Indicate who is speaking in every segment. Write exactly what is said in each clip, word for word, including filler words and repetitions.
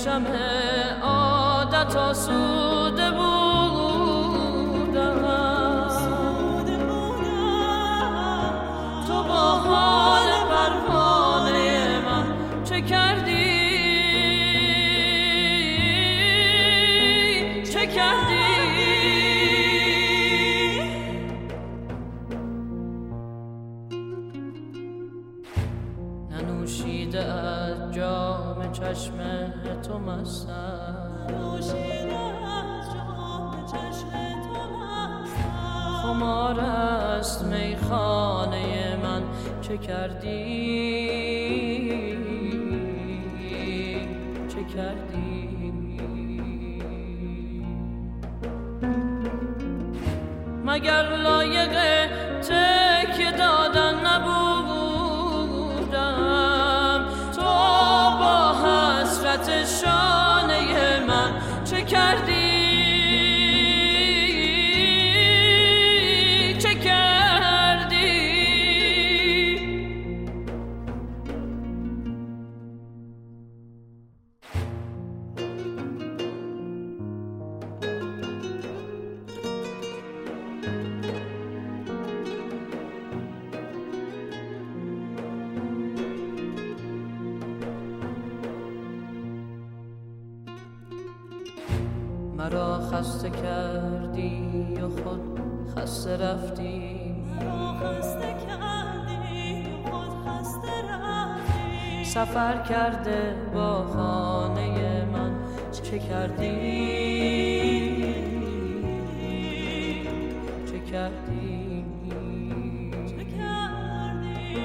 Speaker 1: شمع عادت آسوده بودم، تو با حال پروانه من چه کردی؟ چه کردی؟ ننوشیده از جام چشم تو مستم، ننوشیده از جام چشم تو مستم، خمار است میخانه من چه کردی؟ چه کردی؟ مگر لایق تکیه دادن نبودم؟ تو با حسرت شانه من چه کردی؟ چه کردی؟ مرا خسته کردی و خود خسته رفتی، مرا خسته کردی و خود خسته رفتی، سفر کرده با خانه من چه کردی؟ چه کردی؟ چه کردی؟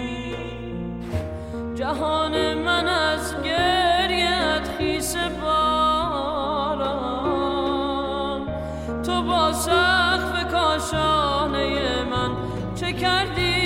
Speaker 1: جهان من از گریت خیس تو با سقف کاشانه من چه کردی؟